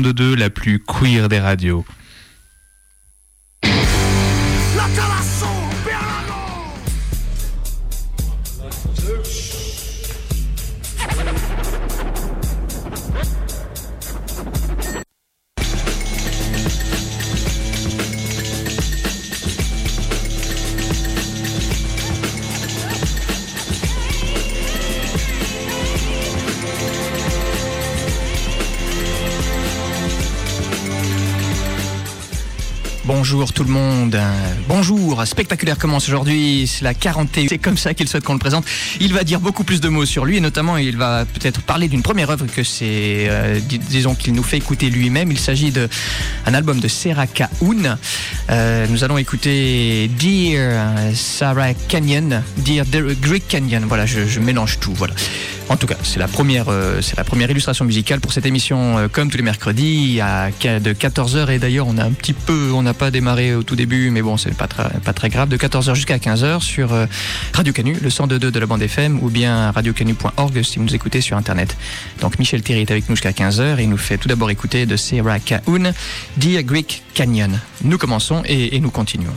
102.2, la plus queer des radios. Bonjour tout le monde, bonjour, Spectaculaire commence aujourd'hui, c'est la 41e, c'est comme ça qu'il souhaite qu'on le présente. Il va dire beaucoup plus de mots sur lui et notamment il va peut-être parler d'une première œuvre que c'est, disons qu'il nous fait écouter lui-même. Il s'agit d'un album de Sarah Kahoun. Nous allons écouter Dear Sarah Canyon, Dear Greek Canyon, voilà, je mélange tout, voilà. En tout cas, c'est la première illustration musicale pour cette émission, comme tous les mercredis, de 14h. Et d'ailleurs, on n'a pas démarré au tout début, mais bon, c'est pas très grave. De 14h jusqu'à 15h sur Radio Canu, le 102.2 de la bande FM, ou bien radiocanu.org si vous nous écoutez sur Internet. Donc Michel Thierry est avec nous jusqu'à 15h et il nous fait tout d'abord écouter de Sarah Kahoun, Dear Greek Canyon. Nous commençons et nous continuons.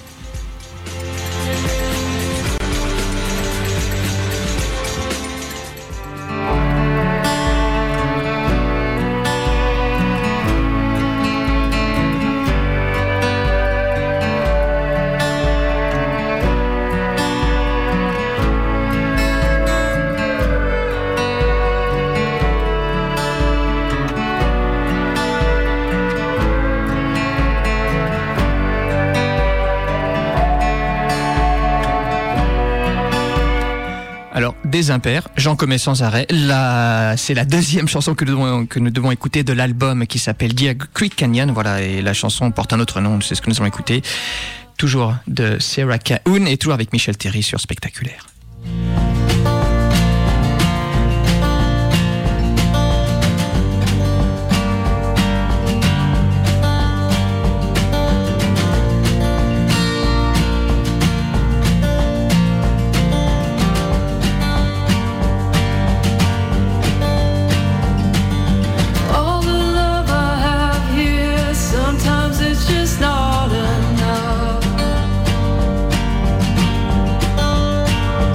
Des impairs, j'en commets sans arrêt. C'est la deuxième chanson que nous devons écouter de l'album qui s'appelle Dear Greek Canyon. Voilà, et la chanson porte un autre nom, c'est ce que nous allons écouter. Toujours de Sarah Kahoun et toujours avec Michel Thierry sur Spectaculaire. Not enough.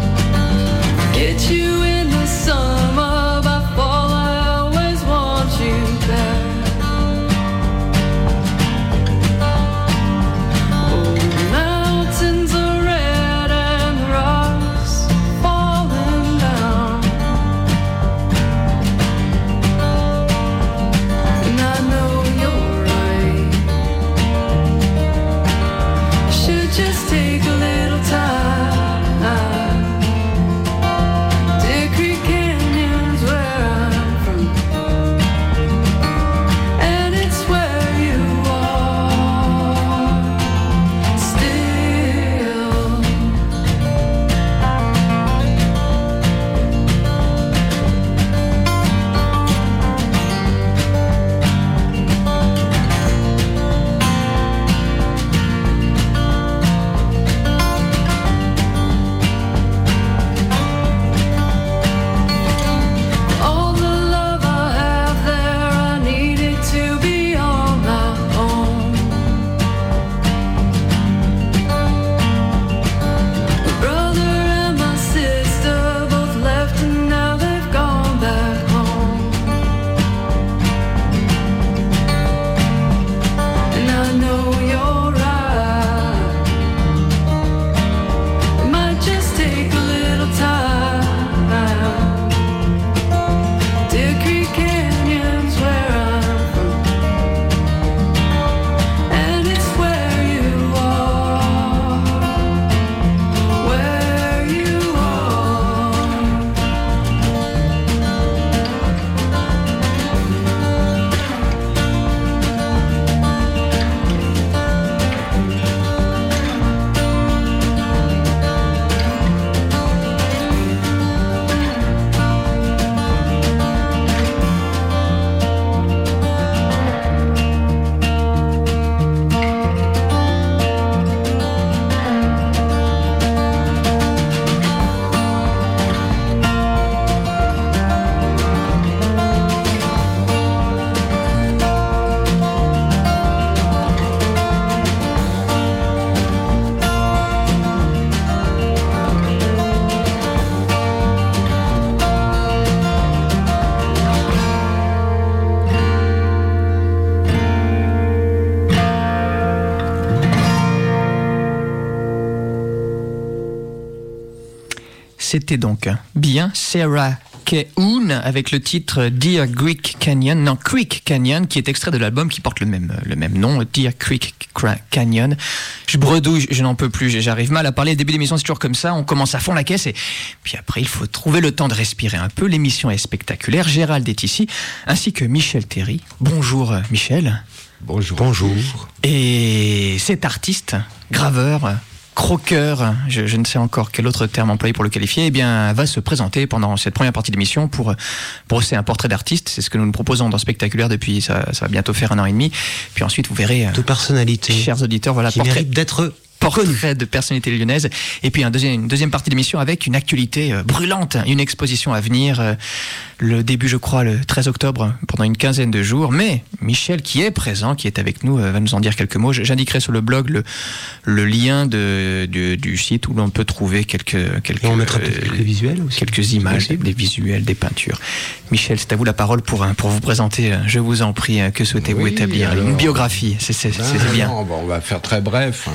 C'était donc bien Sarah Keown avec le titre Dear Creek Canyon, qui est extrait de l'album qui porte le même nom, Dear Creek Canyon. Je bredouille, je n'en peux plus, j'arrive mal à parler. Le début d'émission, c'est toujours comme ça, on commence à fond la caisse et puis après, il faut trouver le temps de respirer un peu. L'émission est spectaculaire. Gérald est ici, ainsi que Michel Théry. Bonjour Michel. Bonjour. Et cet artiste, graveur, croqueur, je ne sais encore quel autre terme employer pour le qualifier, va se présenter pendant cette première partie de l'émission pour brosser un portrait d'artiste. C'est ce que nous proposons dans Spectaculaire depuis, ça va bientôt faire 1 an et demi. Puis ensuite, vous verrez... De personnalité. Chers auditeurs, voilà, qui mérite d'être... portrait de personnalité lyonnaise. Et puis une deuxième partie de l'émission avec une actualité brûlante, une exposition à venir, le début, je crois, le 13 octobre, pendant une quinzaine de jours. Mais Michel, qui est présent, qui est avec nous, va nous en dire quelques mots. J'indiquerai sur le blog le lien du site où l'on peut trouver quelques et on mettra quelques visuels aussi. Quelques images, des visuels, des peintures. Michel, c'est à vous la parole pour vous présenter. Je vous en prie, que souhaitez-vous établir? Une biographie, c'est bien. Non, on va faire très bref.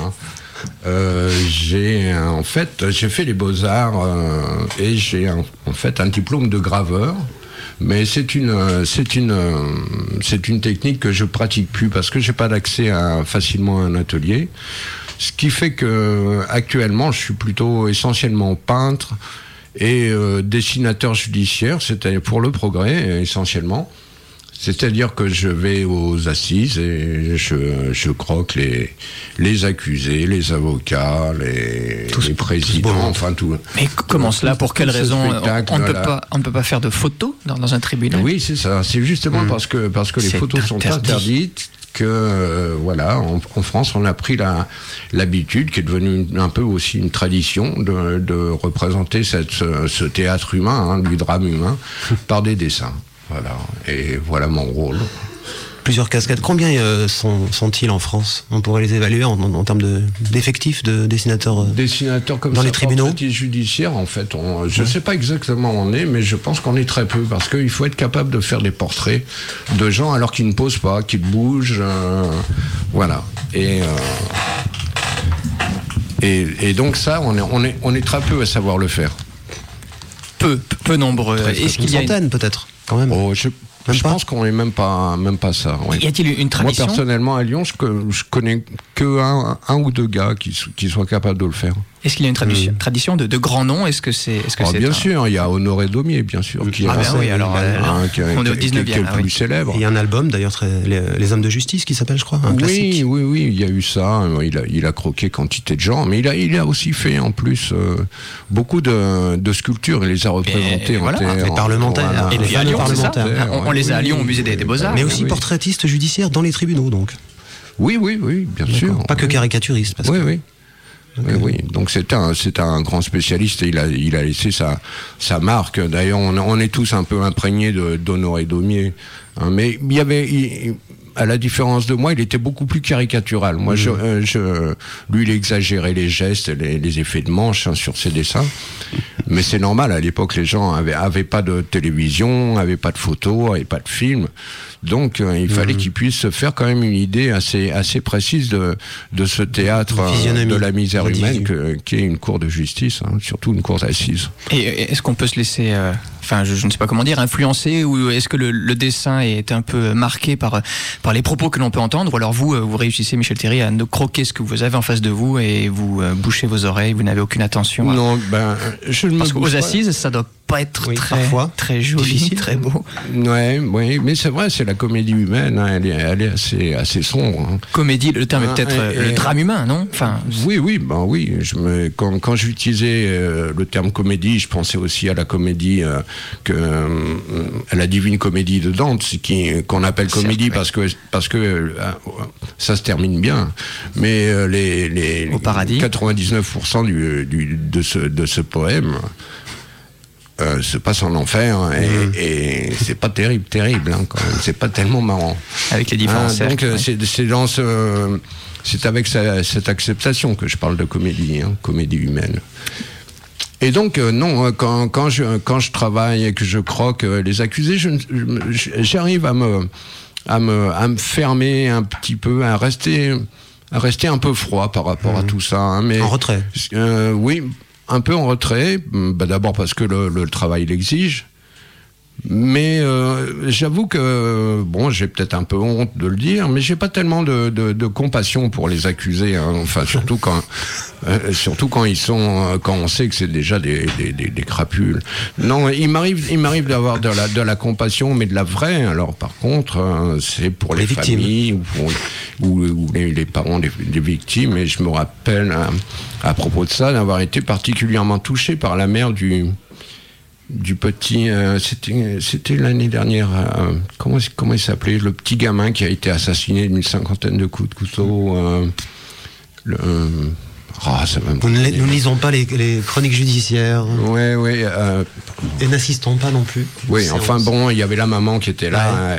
J'ai fait les Beaux-Arts et j'ai en fait un diplôme de graveur, mais c'est une technique que je pratique plus parce que j'ai pas d'accès facilement à un atelier, ce qui fait que actuellement je suis plutôt essentiellement peintre et dessinateur judiciaire, c'était pour le Progrès essentiellement. C'est-à-dire que je vais aux assises et je croque les accusés, les avocats, les présidents, enfin tout. Mais comment cela? Pour quelle raison on ne peut pas faire de photos dans un tribunal? Oui, c'est ça. C'est justement parce que les photos sont interdites que en France on a pris l'habitude, qui est devenue un peu aussi une tradition, de représenter ce théâtre humain, du drame humain, par des dessins. Voilà, et voilà mon rôle. Plusieurs cascades. Combien sont-ils en France? On pourrait les évaluer en termes d'effectifs de dessinateurs comme dans ça, les tribunaux judiciaires, en fait. Je ne sais pas exactement où on est, mais je pense qu'on est très peu, parce qu'il faut être capable de faire des portraits de gens alors qu'ils ne posent pas, qu'ils bougent. Voilà. Et donc ça, on est très peu à savoir le faire. Peu nombreux. Est-ce qu'il y a une centaine peut-être quand même? Je pense qu'on n'est même pas ça. Oui. Y a-t-il une tradition? Moi, personnellement, à Lyon, je connais que un ou deux gars qui soient capables de le faire. Est-ce qu'il y a une tradition de grands noms? Est-ce que c'est bien sûr, il y a Honoré Daumier, bien sûr. On est au 19e. Qui est le plus célèbre. Il y a un album, d'ailleurs, Les Hommes de Justice, qui s'appelle, je crois, un classique. Oui, il y a eu ça. Il a croqué quantité de gens, mais il a aussi fait, en plus, beaucoup de sculptures. Il les a représentées en terre. Les parlementaires. Et puis à Lyon, c'est ça. On les a à Lyon, au musée des Beaux-Arts. Mais aussi portraitiste judiciaire dans les tribunaux, donc. Oui, bien sûr. Pas que caricaturiste. Oui. Oui. Donc c'est un grand spécialiste et il a laissé sa marque. D'ailleurs, on est tous un peu imprégnés d'Honoré Daumier. Mais à la différence de moi, il était beaucoup plus caricatural. Moi, lui, il exagérait les gestes, les effets de manche sur ses dessins. Mais c'est normal. À l'époque, les gens avaient pas de télévision, avaient pas de photos, avaient pas de films. Donc, il fallait qu'ils puissent se faire quand même une idée assez précise de ce théâtre de la misère humaine qui est une cour de justice, surtout une cour d'assises. Et est-ce qu'on peut se laisser, je ne sais pas comment dire, influencer, ou est-ce que le dessin est un peu marqué par les propos que l'on peut entendre, ou alors vous réussissez, Michel Théry, à ne croquer ce que vous avez en face de vous et vous bouchez vos oreilles, vous n'avez aucune attention? Non, je ne me parce qu'aux assises, ça doit pas être très joli, difficile, très beau. Oui, mais c'est vrai, c'est la comédie humaine, elle est assez sombre. Comédie, le terme est peut-être le drame humain, non? Oui. Quand j'utilisais le terme comédie, je pensais aussi à la comédie, à la divine comédie de Dante, qu'on appelle comédie parce que ça se termine bien. Mais au paradis, 99% de ce poème se passe en enfer et c'est pas terrible quand même. C'est pas tellement marrant. Avec les différents cercles. Donc c'est avec cette acceptation que je parle de comédie, comédie humaine. Et donc quand je travaille et que je croque les accusés, j'arrive à me fermer un petit peu, à rester un peu froid par rapport à tout ça. Mais en retrait. Oui. un peu en retrait, d'abord parce que le travail l'exige, mais j'avoue que j'ai peut-être un peu honte de le dire, mais j'ai pas tellement de compassion pour les accusés, hein. Enfin surtout quand ils sont, quand on sait que c'est déjà des crapules. Non, il m'arrive d'avoir de la compassion, mais de la vraie. Alors par contre, c'est pour les familles ou les parents des victimes. Et je me rappelle à propos de ça d'avoir été particulièrement touché par la mère du petit, c'était l'année dernière, comment il s'appelait, le petit gamin qui a été assassiné d'une 50aine de coups de couteau. Nous ne lisons pas les chroniques judiciaires. Oui. Et n'assistons pas non plus. Oui, enfin bon, il y avait la maman qui était là.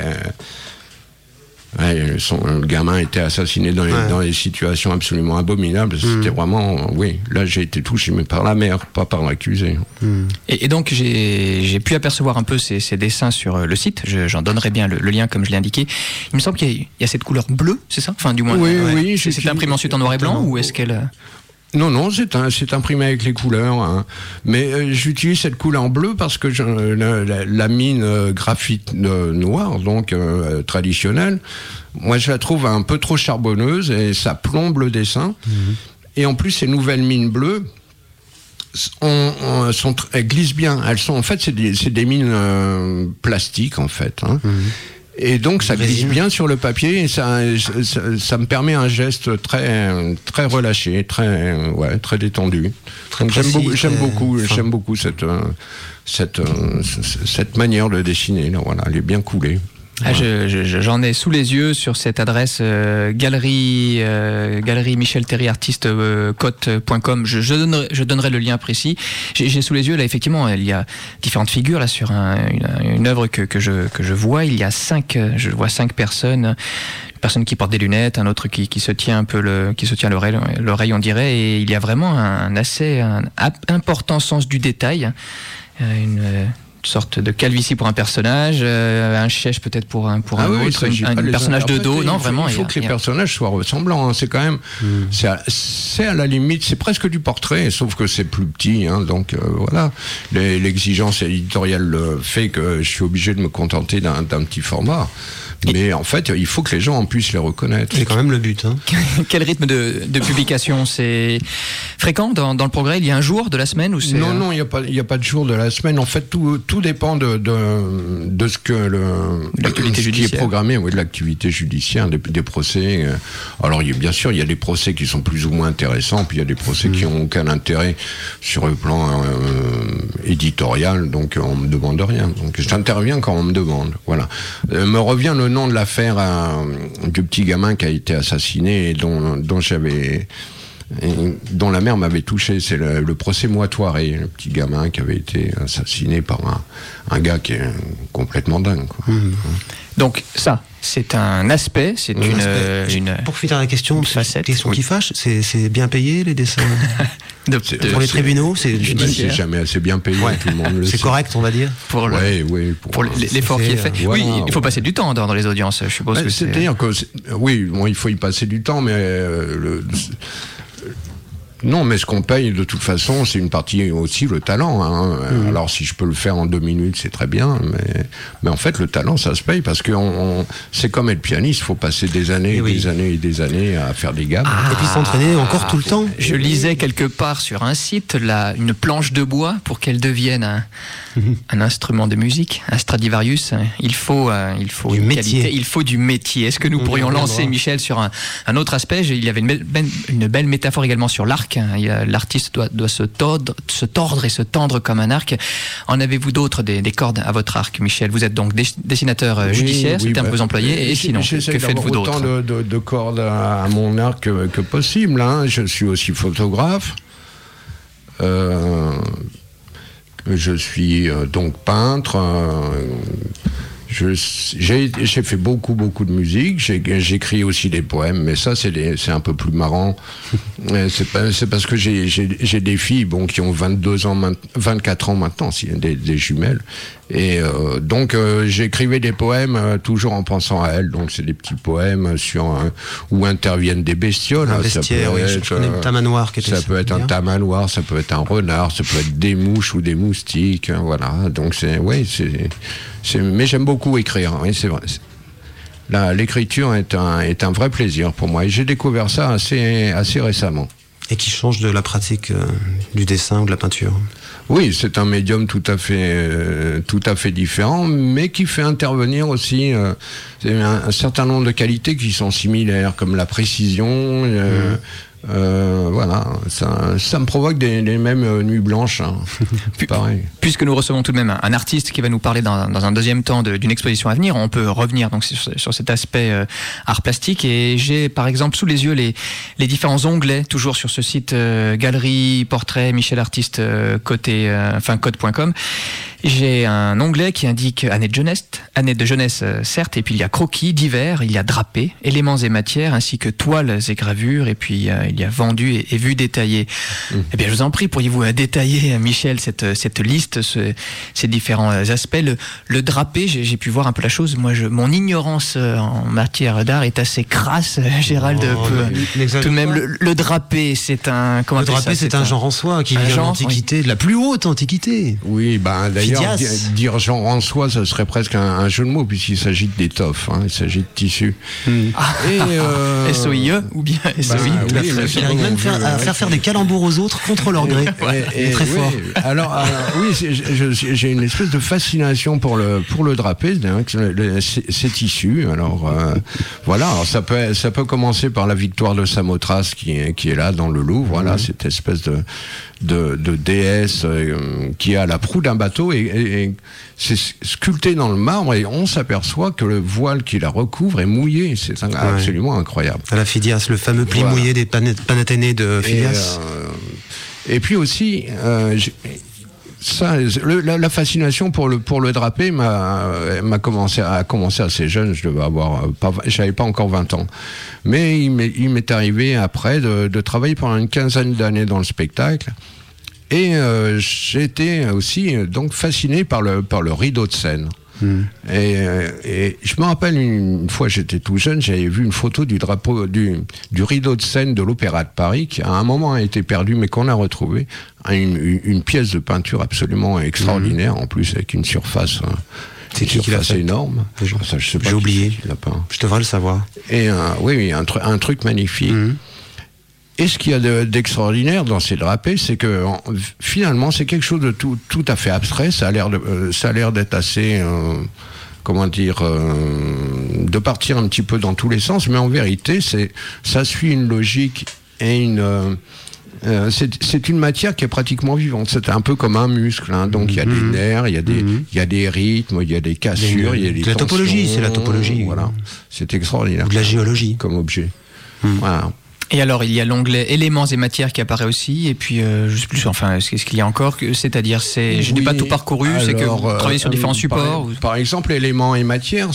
Le gamin était assassiné dans des situations absolument abominables. C'était vraiment, là j'ai été touché, mais par la mère, pas par l'accusé. Et donc j'ai pu apercevoir un peu ces dessins sur le site. J'en donnerai bien le lien comme je l'ai indiqué. Il me semble qu'il y a cette couleur bleue, c'est ça ? Enfin, du moins. Oui. C'est imprimé ensuite en noir et blanc ou est-ce qu'elle... Non, c'est imprimé avec les couleurs, hein. Mais j'utilise cette couleur bleue parce que la mine graphite noire, donc traditionnelle, moi je la trouve un peu trop charbonneuse et ça plombe le dessin. Et en plus, ces nouvelles mines bleues, elles glissent bien. Elles sont, en fait, c'est des mines plastiques, en fait, hein. Et donc ça glisse bien sur le papier et ça me permet un geste très très relâché, très détendu. Donc j'aime beaucoup cette manière de dessiner là, voilà, elle est bien coulée. J'en ai sous les yeux sur cette adresse galerie Michel Théry artiste cote.com. Je donnerai le lien précis. J'ai sous les yeux là effectivement il y a différentes figures là sur une œuvre que je vois. Il y a je vois 5 personnes. Une personne qui porte des lunettes, un autre qui se tient un peu l'oreille on dirait, et il y a vraiment un important sens du détail. Une sorte de calvitie pour un personnage, un chèche peut-être pour un autre, un personnage de dos. Non, vraiment. Il faut que les personnages soient ressemblants. Hein. C'est quand même, c'est à la limite, c'est presque du portrait, sauf que c'est plus petit. Hein, donc voilà, l'exigence éditoriale fait que je suis obligé de me contenter d'un petit format. Mais en fait, il faut que les gens puissent les reconnaître. C'est quand même le but. Hein. Quel rythme de publication ? C'est fréquent dans le Progrès ? Il y a un jour de la semaine ou c'est... Non, il n'y a pas de jour de la semaine. En fait, tout dépend de ce que l'activité judiciaire qui est programmé, de l'activité judiciaire, des procès. Alors, bien sûr, il y a des procès qui sont plus ou moins intéressants, puis il y a des procès qui n'ont aucun intérêt sur le plan éditorial, donc on me demande rien. Donc j'interviens quand on me demande. Voilà. Me revient le nom de l'affaire du petit gamin qui a été assassiné et dont la mère m'avait touché. C'est le procès Moitoiré, le petit gamin qui avait été assassiné par un gars qui est complètement dingue, quoi. Donc ça, c'est un aspect, c'est une pour finir la question qui fâche, c'est bien payé les dessins pour les tribunaux, c'est jamais assez bien payé, tout le monde le sait. C'est correct, on va dire. Pour l'effort qui est fait. Voilà. Oui, il faut passer du temps dans les audiences, je suppose. C'est-à-dire que il faut y passer du temps, mais non, mais ce qu'on paye, de toute façon, c'est une partie aussi le talent. Hein. Alors, si je peux le faire en 2 minutes, c'est très bien. Mais en fait, le talent, ça se paye parce que c'est comme être pianiste. Il faut passer des années, des années à faire des gammes. Et puis s'entraîner encore tout le temps. Je lisais quelque part sur un site une planche de bois pour qu'elle devienne un instrument de musique, un Stradivarius. Il faut une qualité, il faut du métier. Est-ce que nous pourrions lancer, Michel, sur un autre aspect ? Il y avait une belle métaphore également sur l'arc. L'artiste doit se tordre et se tendre comme un arc. En avez-vous d'autres des cordes à votre arc, Michel ? Vous êtes donc dessinateur judiciaire, c'est le terme que vous employez, et sinon, que faites-vous d'autre ? Autant de cordes à mon arc que possible. Hein. Je suis aussi photographe. Je suis donc peintre. J'ai fait beaucoup de musique. J'écris aussi des poèmes, mais ça c'est un peu plus marrant. C'est parce que j'ai des filles qui ont 24 ans maintenant, des jumelles. Et donc j'écrivais des poèmes toujours en pensant à elles. Donc c'est des petits poèmes où interviennent des bestioles. Un bestiaire, je connais le tamanoir qui était ça. Ça peut être un tamanoir, ça peut être un renard, ça peut être des mouches ou des moustiques. Voilà. Donc mais j'aime beaucoup écrire. Oui, c'est vrai. L'écriture est un vrai plaisir pour moi. Et j'ai découvert ça assez récemment. Et qui change de la pratique du dessin ou de la peinture. Oui, c'est un médium tout à fait différent, mais qui fait intervenir aussi un certain nombre de qualités qui sont similaires, comme la précision. Voilà, ça me provoque les mêmes nuits blanches. Hein. Pareil. Puisque nous recevons tout de même un artiste qui va nous parler dans un deuxième temps d'une exposition à venir, on peut revenir donc sur cet aspect art plastique. Et j'ai par exemple sous les yeux les différents onglets, toujours sur ce site galerie, portrait, Michel Artiste, code.com. J'ai un onglet qui indique année de jeunesse certes, et puis il y a croquis divers, il y a drapés, éléments et matières, ainsi que toiles et gravures, et puis il y a vendu et vu détaillé. Eh bien, je vous en prie, pourriez-vous détailler, Michel, cette liste, ces différents aspects. Le drapé, j'ai pu voir un peu la chose. Moi, mon ignorance en matière d'art est assez crasse. Gérald peut tout de même. Le drapé, c'est un comment le drapé, c'est un genre en soi qui vient de l'Antiquité, de la plus haute Antiquité. Oui, d'ailleurs. Dire genre en soi, ça serait presque un jeu de mots, puisqu'il s'agit d'étoffe, il s'agit de tissu. SOIE ou bien SOI. Il arrive même à faire des calembours aux autres contre leur gré. Il est très fort. Alors oui, j'ai une espèce de fascination pour le drapé, ces tissus. Alors voilà, alors ça peut commencer par la victoire de Samothrace qui est là dans le Louvre. Voilà, cette espèce de déesse qui a la proue d'un bateau et c'est sculpté dans le marbre et on s'aperçoit que le voile qui la recouvre est mouillé. C'est absolument incroyable. À la Phidias, le fameux pli mouillé des Panathénées de Phidias. Et puis aussi, la fascination pour le drapé a commencé assez jeune. J'avais pas encore 20 ans, mais il m'est arrivé après de travailler pendant une quinzaine d'années dans le spectacle. Et j'étais aussi donc fasciné par le rideau de scène. Et je me rappelle une fois, j'étais tout jeune, j'avais vu une photo du rideau de scène de l'Opéra de Paris qui à un moment a été perdu mais qu'on a retrouvé, une pièce de peinture absolument extraordinaire, en plus avec une surface énorme. Ça, je sais pas. J'ai oublié. Je devrais le savoir. Et oui, un truc magnifique. Et ce qu'il y a d'extraordinaire dans ces drapés, c'est que finalement, c'est quelque chose de tout à fait abstrait. Ça a l'air d'être assez, de partir un petit peu dans tous les sens, mais en vérité, ça suit une logique et c'est une matière qui est pratiquement vivante. C'est un peu comme un muscle, donc il y a des nerfs, il y a des rythmes, il y a des cassures, il y a des tensions. La topologie, c'est la topologie. Voilà, c'est extraordinaire. Ou de la géologie comme objet. Voilà. Et alors, il y a l'onglet éléments et matières qui apparaît aussi, et puis, je sais plus, qu'est-ce qu'il y a encore, c'est-à-dire, je n'ai pas tout parcouru, c'est que vous travaillez sur différents supports Par exemple, éléments et matières,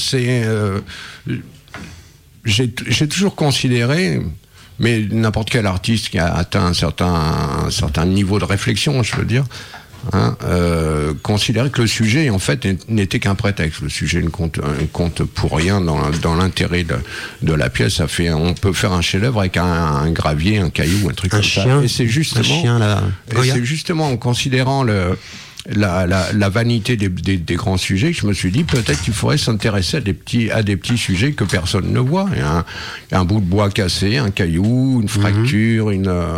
j'ai toujours considéré, mais n'importe quel artiste qui a atteint un certain niveau de réflexion, je veux dire, considérer que le sujet en fait n'était qu'un prétexte. Le sujet ne compte pour rien dans l'intérêt de la pièce. On peut faire un chef-d'œuvre avec un gravier, un caillou, un truc comme ça. Et c'est justement en considérant la vanité des grands sujets que je me suis dit peut-être qu'il faudrait s'intéresser à des petits sujets que personne ne voit. Un bout de bois cassé, un caillou, une fracture,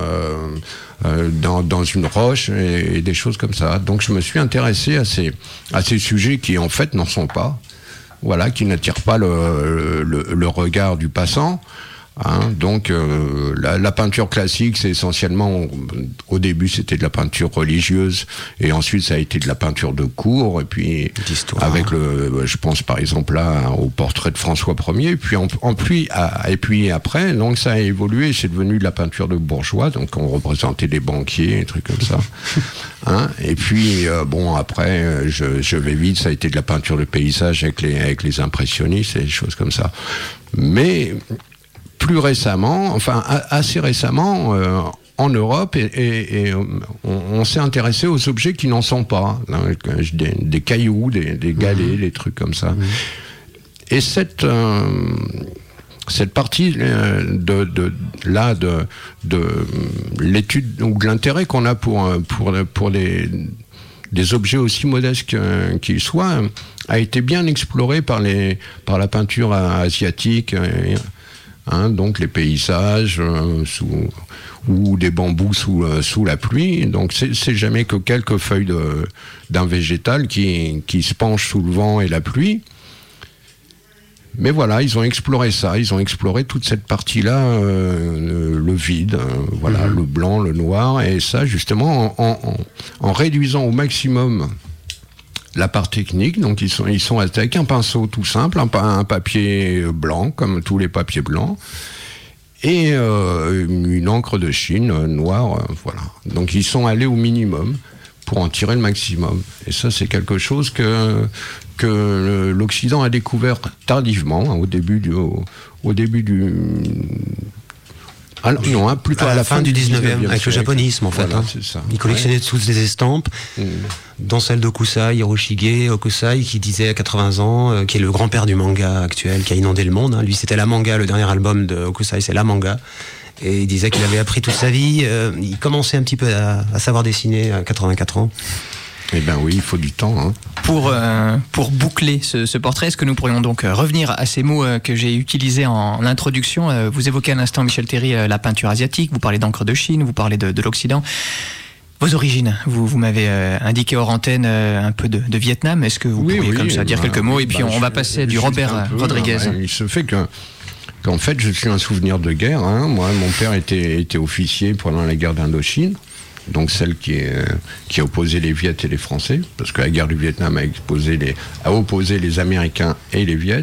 dans une roche et des choses comme ça. Donc je me suis intéressé à ces sujets qui en fait n'en sont pas, qui n'attirent pas le regard du passant. Donc la peinture classique, c'est essentiellement, au début c'était de la peinture religieuse, et ensuite ça a été de la peinture de cour, et puis avec je pense par exemple là au portrait de François Ier, et puis après, donc ça a évolué, c'est devenu de la peinture de bourgeois, donc on représentait des banquiers, des trucs comme ça. Et puis après je vais vite, ça a été de la peinture de paysage avec les impressionnistes et des choses comme ça. Mais plus récemment, assez récemment, en Europe, et on s'est intéressé aux objets qui n'en sont pas, des cailloux, des galets, des trucs comme ça. Et cette partie de l'étude ou de l'intérêt qu'on a pour des objets aussi modestes qu'ils soient a été bien explorée par la peinture asiatique. Donc les paysages ou des bambous sous la pluie. Donc c'est jamais que quelques feuilles d'un végétal qui se penchent sous le vent et la pluie. Mais voilà, ils ont exploré ça, ils ont exploré toute cette partie-là, le vide, le blanc, le noir, et ça justement en réduisant au maximum la part technique. Donc ils sont avec un pinceau tout simple, un papier blanc comme tous les papiers blancs, et une encre de Chine noire, voilà. Donc ils sont allés au minimum pour en tirer le maximum. Et ça, c'est quelque chose que l'Occident a découvert tardivement, au début du plutôt à la fin du 19e, avec le japonisme en fait. Voilà, c'est ça. Il collectionnait toutes les estampes, dont celle d'Okusai, Hiroshige Okusai, qui disait à 80 ans, qui est le grand-père du manga actuel, qui a inondé le monde. Lui, c'était la manga, le dernier album de Okusai, c'est la manga. Et il disait qu'il avait appris toute sa vie. Il commençait un petit peu à savoir dessiner à 84 ans. Eh bien oui, il faut du temps. Pour boucler ce portrait, est-ce que nous pourrions donc revenir à ces mots que j'ai utilisés en introduction? Vous évoquez à l'instant, Michel Théry, la peinture asiatique, vous parlez d'encre de Chine, vous parlez de l'Occident. Vos origines, vous m'avez indiqué hors antenne un peu de Vietnam. Est-ce que vous pourriez comme ça dire quelques mots? Et puis on va passer du Robert Rodriguez. Il se fait qu'en fait, je suis un souvenir de guerre. Moi, mon père était officier pendant la guerre d'Indochine. Donc celle qui a opposé les Viet et les Français, parce que la guerre du Vietnam a opposé les Américains et les Viet.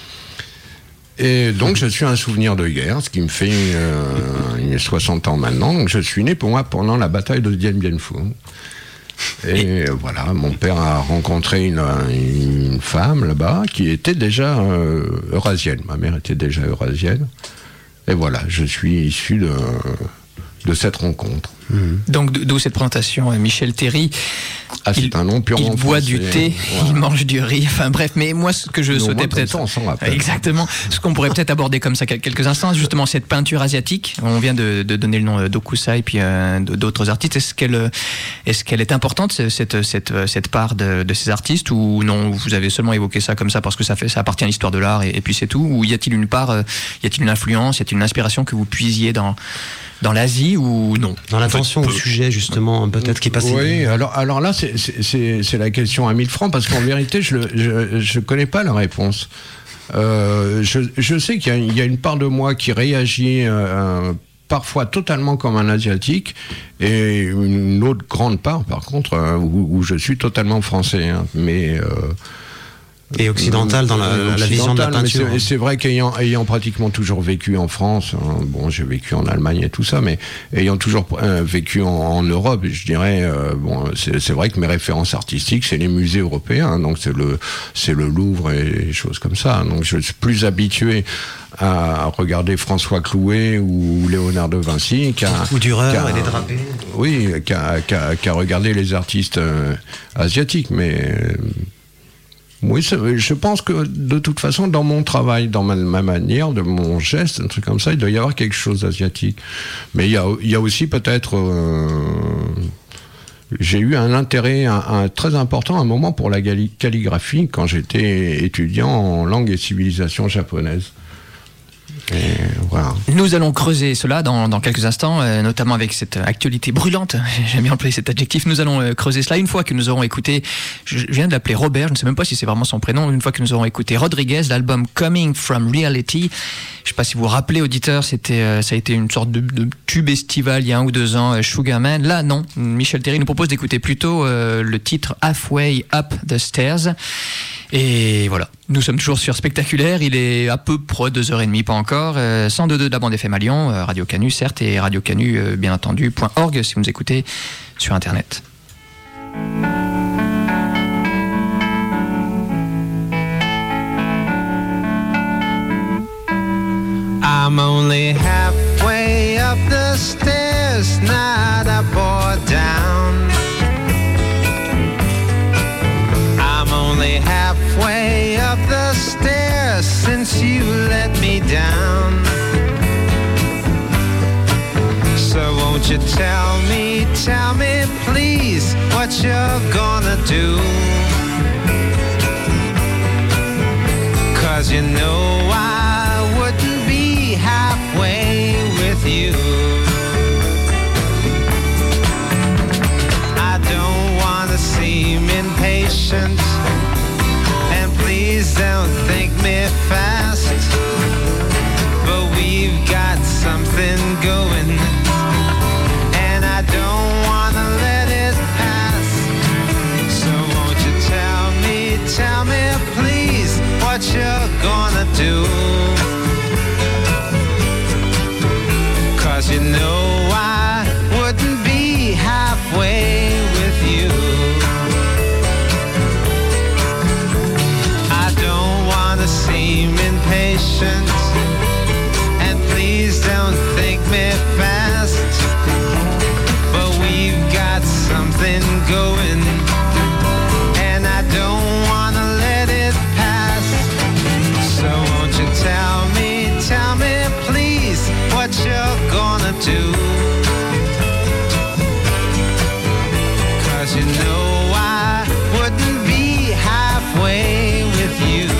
Et donc je suis un souvenir de guerre, ce qui me fait 60 ans maintenant. Donc je suis né pour moi pendant la bataille de Dien Bien Phu. Et voilà, mon père a rencontré une femme là-bas qui était déjà eurasienne. Ma mère était déjà eurasienne. Et voilà, je suis issu de cette rencontre. Donc d'où cette présentation, Michel Théry. C'est un nom purement Il boit français. du thé, il mange du riz, enfin bref, mais moi ce que je souhaitais peut-être... on s'en rappelle. Exactement, ce qu'on pourrait peut-être aborder comme ça quelques instants, justement cette peinture asiatique, on vient de donner le nom d'Okusai et puis d'autres artistes, est-ce qu'elle est importante cette part de ces artistes, ou non, vous avez seulement évoqué ça comme ça parce que ça appartient à l'histoire de l'art et puis c'est tout, ou y a-t-il une influence, y a-t-il une inspiration que vous puisiez dans l'Asie ou non? Dans l'attention au sujet, justement, peut-être qui est passé. Oui, alors là, c'est la question à 1000 francs, parce qu'en vérité, je connais pas la réponse. Je sais qu'il y a une part de moi qui réagit parfois totalement comme un Asiatique, et une autre grande part, par contre, où je suis totalement français. Mais... et occidental dans la vision de la peinture. C'est vrai qu'ayant pratiquement toujours vécu en France, j'ai vécu en Allemagne et tout ça, mais ayant toujours vécu en Europe, je dirais, c'est vrai que mes références artistiques, c'est les musées européens, donc c'est le Louvre et des choses comme ça. Donc je suis plus habitué à regarder François Clouet ou Léonard de Vinci ou Dürer et des drapés. Oui, qu'à regarder les artistes asiatiques, mais... Oui, je pense que de toute façon, dans mon travail, dans ma manière, de mon geste, un truc comme ça, il doit y avoir quelque chose d'asiatique. Mais il y a aussi peut-être... j'ai eu un intérêt très important à un moment pour la calligraphie quand j'étais étudiant en langue et civilisation japonaise. Et voilà. Nous allons creuser cela dans quelques instants, notamment avec cette actualité brûlante. J'aime bien employer cet adjectif. Nous allons creuser cela une fois que nous aurons écouté, je viens de l'appeler Robert, je ne sais même pas si c'est vraiment son prénom, une fois que nous aurons écouté Rodriguez, l'album Coming from Reality. Je pas si vous vous rappelez, auditeurs, ça a été une sorte de tube estival il y a 1 ou 2 ans, Sugar Man. Là, non. Michel Terry nous propose d'écouter plutôt le titre Halfway Up the Stairs. Et voilà, nous sommes toujours sur Spectaculaire, il est à peu près 2h30, pas encore, 102.2 de la bande FM à Lyon, Radio Canu certes, et Radio Canu bien entendu, .org si vous nous écoutez sur Internet. I'm only halfway up the stairs, not up or down. I'm only halfway up the stairs since you let me down. So won't you tell me please what you're gonna do? 'Cause you know I wouldn't be halfway with you. I don't wanna seem impatient, and please don't think me fast, but we've got something going, and I don't wanna let it pass. So won't you tell me please what you're gonna do? 'Cause you know I wouldn't be halfway with you. I don't wanna seem impatient, and please don't think me fast, but we've got something going, and I don't wanna let it pass. So won't you tell me please what you're gonna do? 'Cause you know I wouldn't be halfway with you.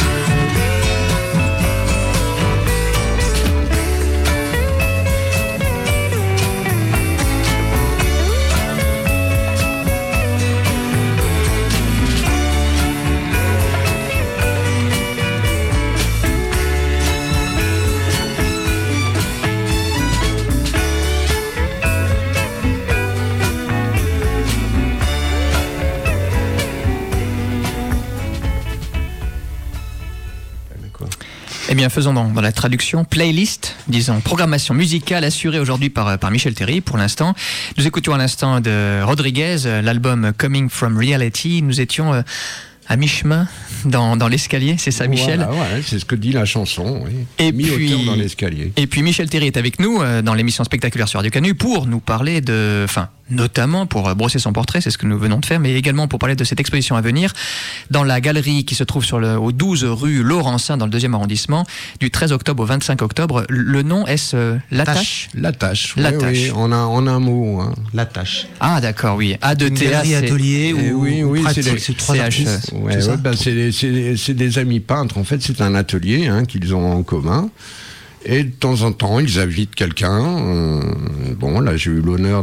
Eh bien, faisons dans la traduction, playlist, disons, programmation musicale assurée aujourd'hui par Michel Terry, pour l'instant. Nous écoutions à l'instant de Rodriguez, l'album Coming From Reality. Nous étions à mi-chemin dans l'escalier, c'est ça, Michel? Voilà, ouais, c'est ce que dit la chanson, oui. Et Mi-hauteur dans l'escalier. Et puis Michel Terry est avec nous dans l'émission Spectaculaire sur Radio Canu pour nous parler notamment pour brosser son portrait, c'est ce que nous venons de faire, mais également pour parler de cette exposition à venir dans la galerie qui se trouve au 12 rue Laurencin dans le 2e arrondissement, du 13 octobre au 25 octobre. Le nom est L'Attache. L'Attache. L'Attache. Oui, on a un mot. Hein. L'Attache. Ah d'accord, oui. A2TA, galerie atelier ou oui, c'est 3 artistes. C'est des amis peintres. En fait, c'est un atelier qu'ils ont en commun. Et de temps en temps, ils invitent quelqu'un. Bon, là, j'ai eu l'honneur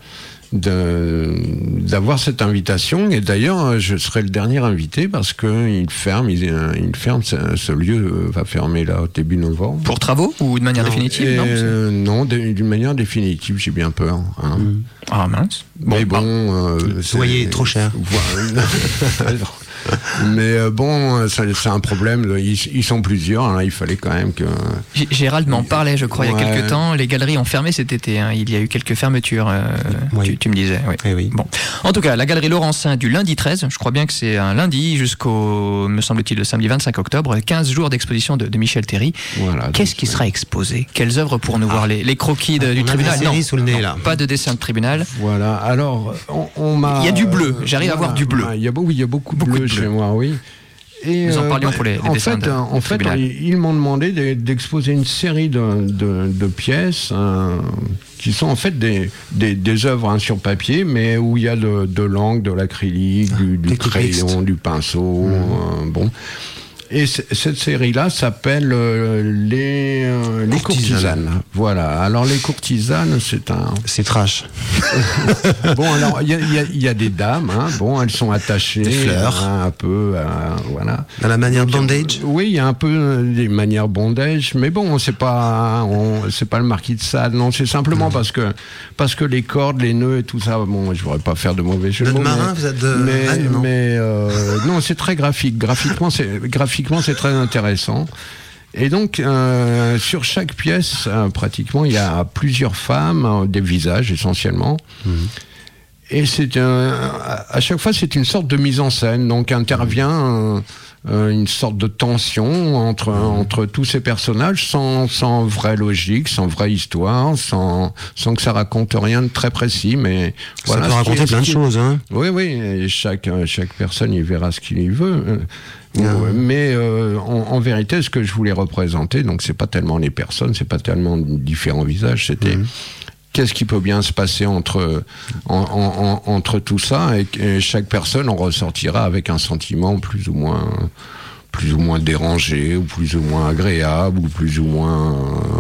d'avoir cette invitation, et d'ailleurs je serai le dernier invité parce qu'il ferme ce lieu va fermer là au début novembre. Pour travaux ou de manière définitive? Non, d'une manière définitive, j'ai bien peur. Hein. Ah mince. Mais bon, loyer trop cher. Voilà. Mais bon, c'est un problème. Ils sont plusieurs. Hein, il fallait quand même que. Gérald m'en parlait, je crois, il y a quelques temps. Les galeries ont fermé cet été. Hein. Il y a eu quelques fermetures. Oui. Tu me disais. Oui. Oui. Bon. En tout cas, la galerie Laurencin du lundi 13. Je crois bien que c'est un lundi jusqu'au, me semble-t-il, le samedi 25 octobre. 15 jours d'exposition de Michel Terry. Voilà, qu'est-ce qui sera exposé? Quelles œuvres pour nous voir les croquis du tribunal? Non, sous le nez, là. Pas de dessin de tribunal. Voilà. Alors, on m'a. Il y a du bleu. J'arrive à voir du bleu. Il y a beaucoup de bleu chez moi, oui. Et nous en parlions pour les dessins en fait, ils m'ont demandé d'exposer une série de pièces qui sont en fait des œuvres sur papier, mais où il y a de l'encre, de l'acrylique, du crayon, du pinceau. Bon. Et cette série-là s'appelle les courtisanes. Voilà. Alors les courtisanes, c'est trash. Bon, alors il y a des dames. Hein. Bon, elles sont attachées. Des fleurs. Un peu, voilà. Dans la manière bondage. Oui, il y a un peu des manières bondage, mais bon, c'est pas le Marquis de Sade. Non, c'est simplement parce que les cordes, les nœuds et tout ça. Bon, je voudrais pas faire de mauvais jeu de mots. Marin, vous êtes de Rennes, non non, c'est très graphique. Graphiquement, c'est très intéressant. Et donc, sur chaque pièce, pratiquement, il y a plusieurs femmes, des visages essentiellement. Et à chaque fois, c'est une sorte de mise en scène. Donc, intervient une sorte de tension entre tous ces personnages, sans vraie logique, sans vraie histoire, sans que ça raconte rien de très précis. Mais ça peut raconter plein de choses. Hein. Oui, et chaque personne y verra ce qu'il y veut. Mais en vérité, ce que je voulais représenter, donc c'est pas tellement les personnes, c'est pas tellement différents visages, c'était qu'est-ce qui peut bien se passer entre tout ça, et chaque personne en ressortira avec un sentiment plus ou moins dérangé, ou plus ou moins agréable, ou plus ou moins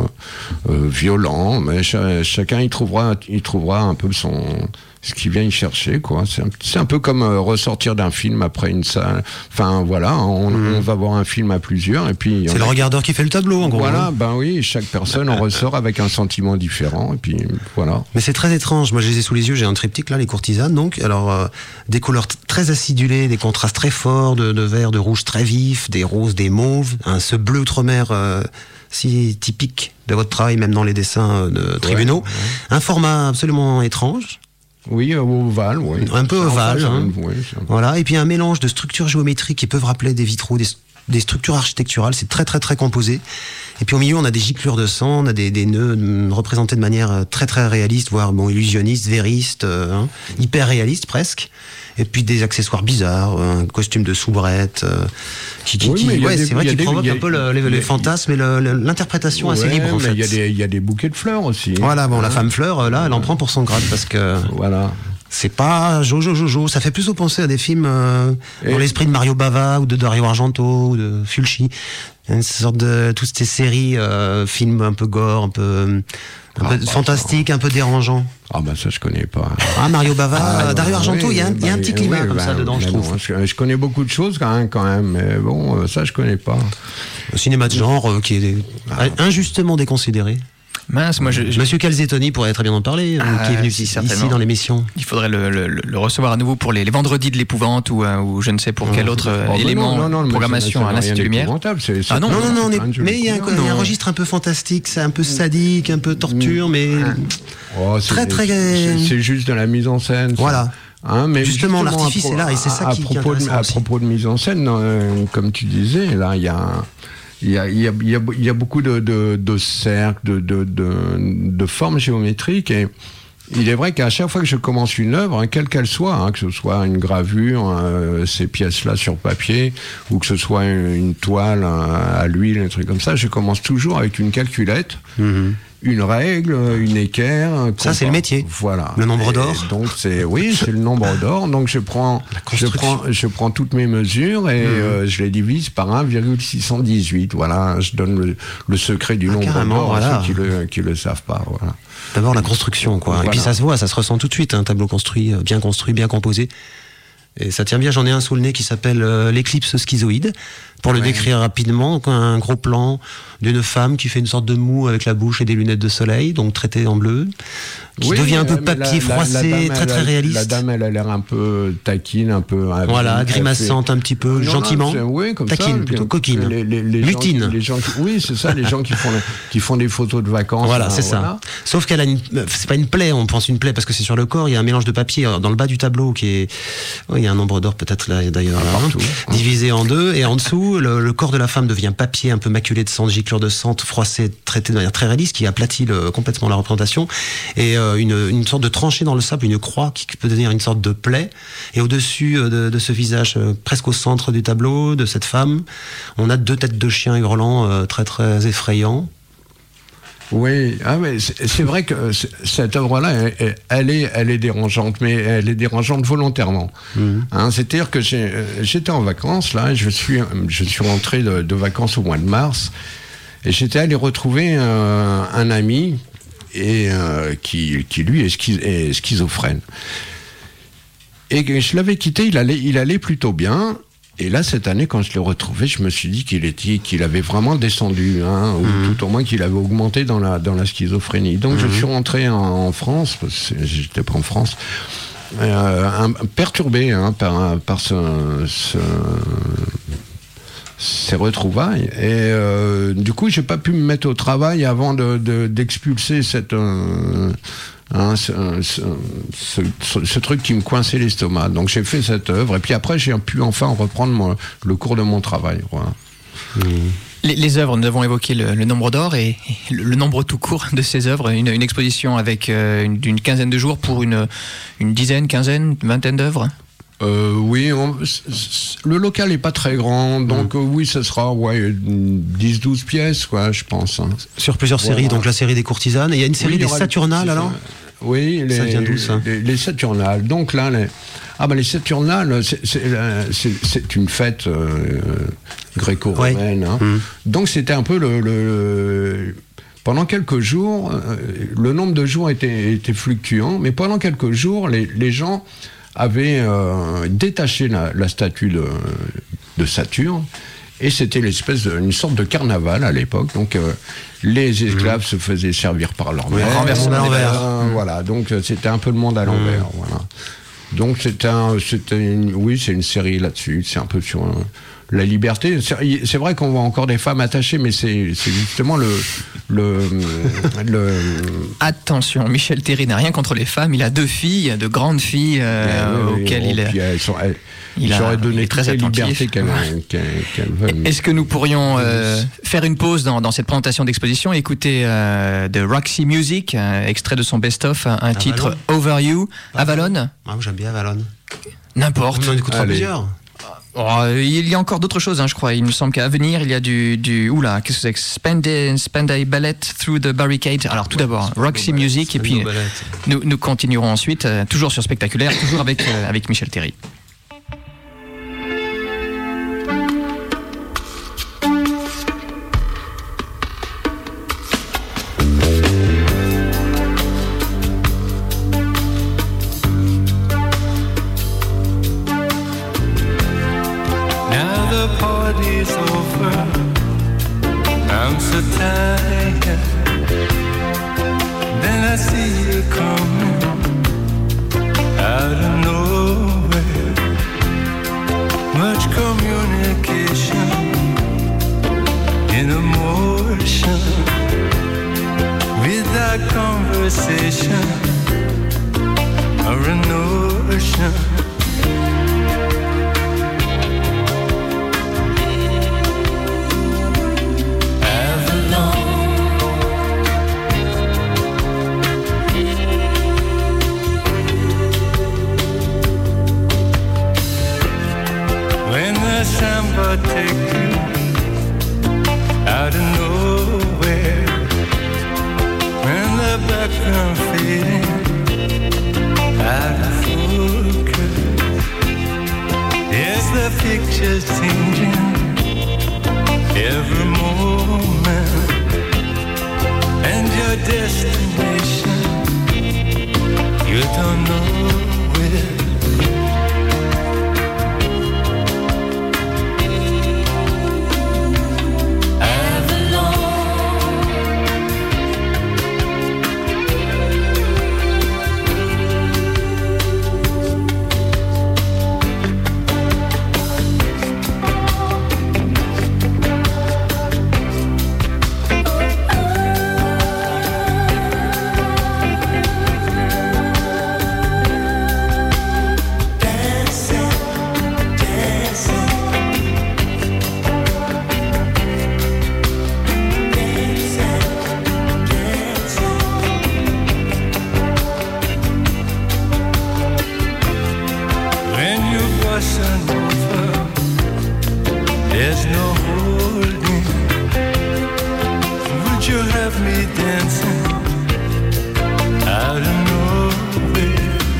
violent, mais chacun y trouvera un peu ce qu'il vient y chercher, quoi. C'est un peu comme ressortir d'un film après une salle. Enfin, voilà, on va voir un film à plusieurs, et puis... C'est le regardeur qui fait le tableau, en gros. Voilà, ben oui, chaque personne en ressort avec un sentiment différent, et puis voilà. Mais c'est très étrange. Moi, je les ai sous les yeux, j'ai un triptyque, là, les courtisanes, donc. Alors, des couleurs très acidulées, des contrastes très forts, de vert, de rouge très vif, des roses, des mauves, ce bleu outre-mer... si typique de votre travail, même dans les dessins de tribunaux. Ouais. Un format absolument étrange. Oui, ovale, oui. Un peu ovale. Voilà. Et puis un mélange de structures géométriques qui peuvent rappeler des vitraux, des structures architecturales. C'est très, très, très composé. Et puis au milieu, on a des giclures de sang, on a des nœuds représentés de manière très, très réaliste, voire illusionniste, vériste, hyper réaliste presque. Et puis des accessoires bizarres, un costume de soubrette, c'est vrai qu'il provoque un peu les fantasmes et l'interprétation assez libre, en fait. Il y a des bouquets de fleurs aussi. Voilà, bon, la femme fleur, là, elle en prend pour son grade, parce que... Voilà. C'est pas Jojo, ça fait plus penser à des films dans l'esprit de Mario Bava, ou de Dario Argento, ou de Fulci. Une sorte de... toutes ces séries, films un peu gore, un peu fantastique, un peu dérangeant. Ah bah ça je connais pas. Ah, Mario Bava, Dario Argento, il y a un petit climat comme ça dedans, je trouve. Non, je connais beaucoup de choses quand même, mais bon, ça je connais pas. Le cinéma de genre qui est injustement déconsidéré. Mince, moi Monsieur Calzettoni pourrait très bien en parler, qui est venu ici dans l'émission. Il faudrait le recevoir à nouveau pour les vendredis de l'épouvante, ou je ne sais pour quel autre élément de programmation à l'Institut Lumière. Non, mais il y a un registre un peu fantastique, c'est un peu sadique, un peu torture, mais très très... C'est juste de la mise en scène. Voilà. Mais justement, l'artifice est là, et c'est ça qui est intéressant. À propos de mise en scène, comme tu disais, là, il y a beaucoup de cercles, de formes géométriques, et il est vrai qu'à chaque fois que je commence une œuvre, quelle qu'elle soit, que ce soit une gravure, ces pièces-là sur papier, ou que ce soit une toile à l'huile, un truc comme ça, je commence toujours avec une calculette. Une règle, une équerre. Ça, c'est le métier. Voilà. Le nombre d'or. Donc c'est le nombre d'or. Donc je prends toutes mes mesures et je les divise par 1,618. Voilà. Je donne le secret du nombre d'or à ceux qui le savent pas. Voilà. D'abord la construction, quoi. Voilà. Et puis ça se voit, ça se ressent tout de suite. Un tableau construit, bien composé. Et ça tient bien. J'en ai un sous le nez qui s'appelle l'éclipse schizoïde. Pour le décrire rapidement, un gros plan d'une femme qui fait une sorte de moue avec la bouche et des lunettes de soleil, donc traitée en bleu, qui devient un peu papier froissé, très très réaliste. La dame, elle a l'air un peu taquine, un peu... Voilà, grimaçante un petit peu, gentiment. Comme taquine, ça, plutôt coquine. Lutine. Oui, c'est ça, les gens qui font des photos de vacances. Voilà, c'est ça. Sauf qu'elle a c'est pas une plaie, on pense une plaie parce que c'est sur le corps, il y a un mélange de papier dans le bas du tableau qui est... il y a un nombre d'or peut-être là, d'ailleurs, divisé en deux, et en dessous, le corps de la femme devient papier un peu maculé de sang, de giclure de sang, froissé, traité de manière très réaliste, qui aplatit complètement la représentation, et une sorte de tranchée dans le sable, une croix qui peut devenir une sorte de plaie, et au-dessus de ce visage presque au centre du tableau, de cette femme, on a 2 têtes de chiens hurlants très très effrayants. Oui, mais c'est vrai que cette œuvre-là, elle est dérangeante, mais elle est dérangeante volontairement. Hein, c'est-à-dire que j'étais en vacances, là, je suis rentré de vacances au mois de mars, et j'étais allé retrouver un ami et qui lui est schizophrène. Et je l'avais quitté, il allait plutôt bien. Et là, cette année, quand je l'ai retrouvé, je me suis dit qu'il avait vraiment descendu, hein, ou tout au moins qu'il avait augmenté dans la schizophrénie. Donc je suis rentré en France, parce que j'étais pas en France, perturbé hein, par ces retrouvailles. Et du coup, j'ai pas pu me mettre au travail avant d'expulser cette... ce truc qui me coinçait l'estomac. Donc j'ai fait cette œuvre et puis après j'ai pu enfin reprendre le cours de mon travail. Voilà. Les œuvres, nous avons évoqué le nombre d'or et le nombre tout court de ces œuvres. Une exposition avec d'une quinzaine de jours pour une dizaine, quinzaine, vingtaine d'œuvres. Oui, le local est pas très grand, donc oui, ce sera 10-12 pièces, quoi, je pense. Hein. Sur plusieurs séries, donc la série des courtisanes, et il y a une série des Saturnales, alors ? Oui, ça vient d'où, ça ? Les Saturnales. Donc là, les Saturnales, c'est une fête gréco-romaine. Hein. Donc c'était un peu pendant quelques jours, le nombre de jours était fluctuant, mais pendant quelques jours, les gens avaient détaché la statue de Saturne, et c'était une sorte de carnaval à l'époque. Donc les esclaves se faisaient servir par leur mère. Renversement à l'envers. Voilà, donc c'était un peu le monde à l'envers. Voilà. Donc c'est une série là-dessus. C'est un peu sur la liberté. C'est vrai qu'on voit encore des femmes attachées, mais c'est justement Attention, Michel Théry n'a rien contre les femmes. Il a 2 filles, de grandes filles, auxquelles il aurait donné toute la liberté qu'elle veut. Est-ce que nous pourrions faire une pause dans cette présentation d'exposition et écouter de Roxy Music, extrait de son best-of, un titre Over You, Avalon. J'aime bien Avalon. N'importe. On en écoutera plusieurs. Il y a encore d'autres choses, hein, je crois. Il me semble qu'à venir, il y a du oula, qu'est-ce que c'est? Spanday Ballet Through the Barricade. Alors tout d'abord, Roxy Music, et puis nous continuerons ensuite, toujours sur Spectaculaire, toujours avec Michel Théry. left me dancing out of nowhere.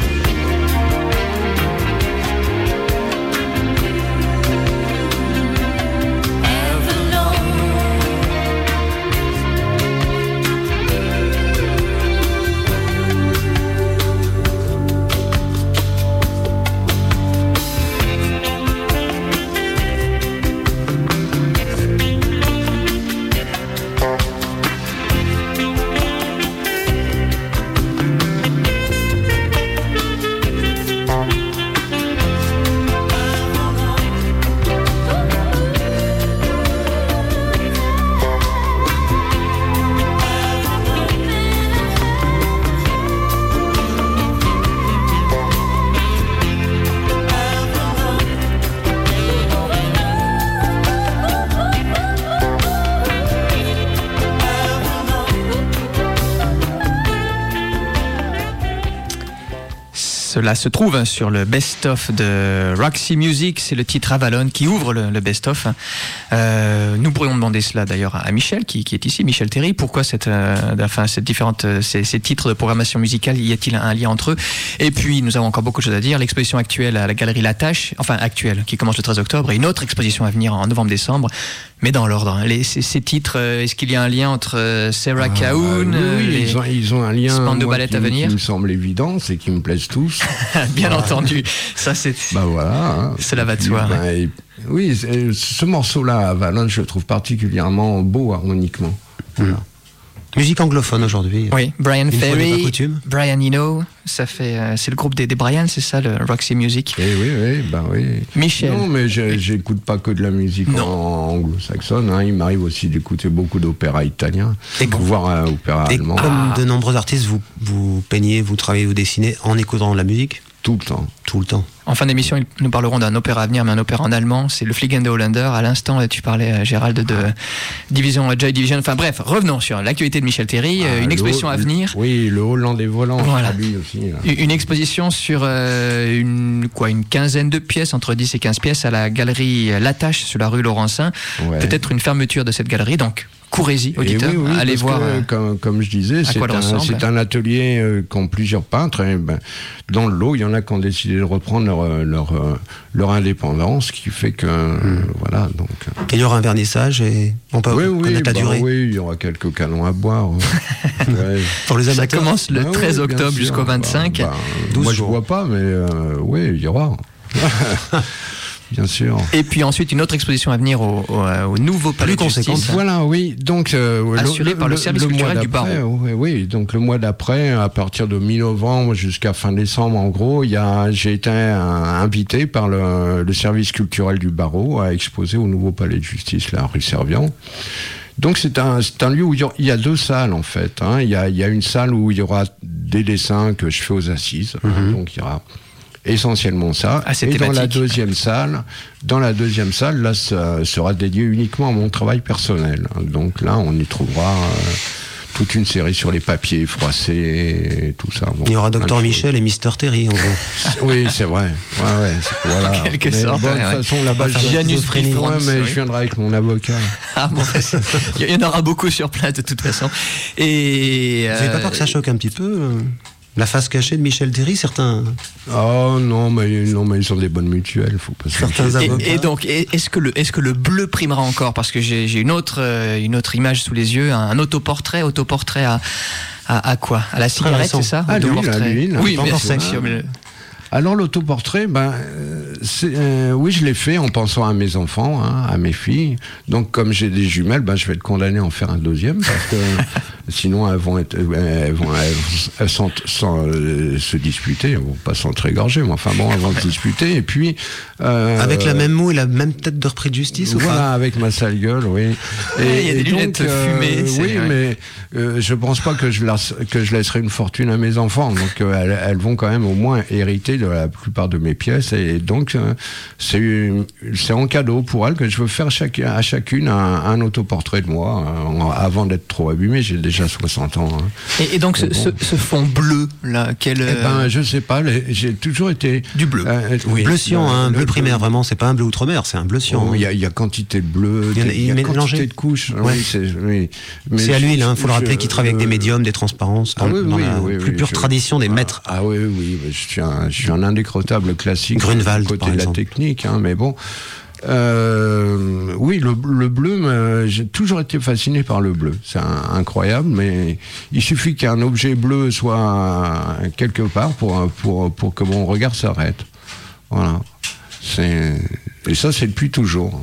Cela se trouve sur le best-of de Roxy Music, c'est le titre Avalon qui ouvre le best-of. Nous pourrions demander cela d'ailleurs à Michel qui est ici, Michel Terry, pourquoi ces titres de programmation musicale, y a-t-il un lien entre eux? Et puis nous avons encore beaucoup de choses à dire, l'exposition actuelle à la galerie Latache, enfin actuelle, qui commence le 13 octobre, et une autre exposition à venir en novembre-décembre, mais dans l'ordre. Ces titres, est-ce qu'il y a un lien entre Sarah Cahoon, oui, ils ont un lien Spandau Ballet à venir, qui me semble évident, c'est qu'ils me plaisent tous. Bien entendu, ça c'est. Bah voilà. Hein. Cela va de soi. Oui, ce morceau-là, Avalon, je le trouve particulièrement beau harmoniquement. Voilà. Musique anglophone aujourd'hui. Oui, Brian Ferry, Brian Eno, ça fait, c'est le groupe des Brian, c'est ça, le Roxy Music. Oui. Michel. Non, mais j'écoute pas que de la musique anglo-saxonne. Hein. Il m'arrive aussi d'écouter beaucoup d'opéra italien, voire opéra allemand. Comme de nombreux artistes, vous peignez, vous travaillez, vous dessinez en écoutant de la musique. Tout le temps. En fin d'émission, nous parlerons d'un opéra à venir, mais un opéra en allemand, c'est le Fliegende Holländer. À l'instant, tu parlais, Gérald, de Joy Division. Enfin bref, revenons sur l'actualité de Michel Terry, une exposition à venir. Oui, le Hollandais volant, voilà. lui aussi. Là. Une exposition sur une quinzaine de pièces, entre 10 et 15 pièces, à la galerie Latache, sur la rue Laurencin. Ouais. Peut-être une fermeture de cette galerie, donc courez-y, auditeurs, allez voir. Comme je disais, c'est un atelier qu'ont plusieurs peintres. Et dans le lot, il y en a qui ont décidé de reprendre leur indépendance, ce qui fait que voilà. Donc. Il y aura un vernissage et on peut connaître la durée. Oui, il y aura quelques canons à boire. Pour les amateurs. Ça commence le 13 octobre jusqu'au 25. Moi, je vois pas, mais oui, il y aura. Bien sûr. Et puis ensuite une autre exposition à venir au nouveau palais de justice. Voilà, oui. Donc assuré par le service culturel du barreau. Oui, donc le mois d'après, à partir de mi-novembre jusqu'à fin décembre, en gros, j'ai été invité par le service culturel du barreau à exposer au nouveau palais de justice, là, rue Servian. Donc c'est un lieu où il y a deux salles en fait. Hein. Il y a une salle où il y aura des dessins que je fais aux assises. Donc il y aura essentiellement ça. Et dans la deuxième salle, là, ça sera dédié uniquement à mon travail personnel. Donc là, on y trouvera toute une série sur les papiers froissés et tout ça. Bon, il y aura Dr Michel et Mr Terry, en gros. Oui, c'est vrai. Ouais, voilà. En quelque sorte. De toute façon, là-bas, je viendrai avec mon avocat. Ah bon, il y en aura beaucoup sur place de toute façon. Et vous n'avez pas peur que ça choque un petit peu la face cachée de Michel Terry, certains. Oh non, mais ils sont des bonnes mutuelles, faut pas se certains avocats. Et donc, est-ce que le bleu primera encore? Parce que j'ai une autre image sous les yeux, un autoportrait à quoi? À la cigarette, c'est ça? À l'huile. Oui, merci. Alors l'autoportrait, oui, je l'ai fait en pensant à mes enfants, à mes filles. Donc comme j'ai des jumelles, je vais être condamné à en faire un deuxième parce que sinon elles vont se disputer, elles vont pas s'entrégorger, mais enfin bon, elles vont se disputer. Et puis avec la même moue et la même tête de repris de justice, voilà, ou pas? avec ma sale gueule, oui. Il y a des lunettes fumées. Oui, mais je pense pas que je laisserai une fortune à mes enfants. Donc elles vont quand même au moins hériter de la plupart de mes pièces, et donc c'est en cadeau pour elles que je veux faire à chacune un autoportrait de moi avant d'être trop abîmé. J'ai déjà déjà 60 ans. Hein. Et donc ce fond bleu là, je sais pas. J'ai toujours été du bleu. Bleu cyan, un bleu primaire. Vraiment, c'est pas un bleu outre-mer, c'est un bleu cyan. Il y a quantité de bleu, il y a quantité de couches. Ouais. C'est à l'huile. Il faut le rappeler qu'il travaille avec des médiums, des transparences, dans la plus pure tradition des maîtres. Ah oui. Je suis un indécrottable classique. Grunewald, côté par de la exemple. Technique, hein, mais bon. Oui, le bleu, j'ai toujours été fasciné par le bleu. C'est incroyable, mais il suffit qu'un objet bleu soit quelque part pour que mon regard s'arrête. Voilà. Et ça, c'est depuis toujours.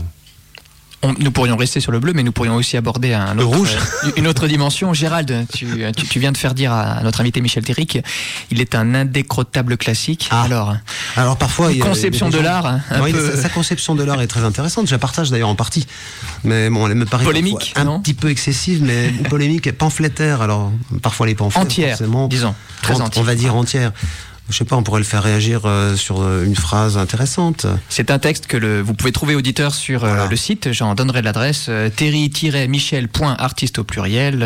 Nous pourrions rester sur le bleu, mais nous pourrions aussi aborder une autre dimension. Gérald, tu viens de faire dire à notre invité Michel Théry qu'il est un indécrottable classique. Alors parfois, conception de l'art. Sa conception de l'art est très intéressante. Je la partage d'ailleurs en partie, mais bon, elle me paraît polémique, un petit peu excessive, mais polémique et pamphlétaire. Alors parfois les pamphlets, entière, disons, très entière. On va dire entière. Je sais pas, on pourrait le faire réagir sur une phrase intéressante. C'est un texte que vous pouvez trouver, auditeur, sur le site. J'en donnerai l'adresse, terry-michel.artiste au pluriel,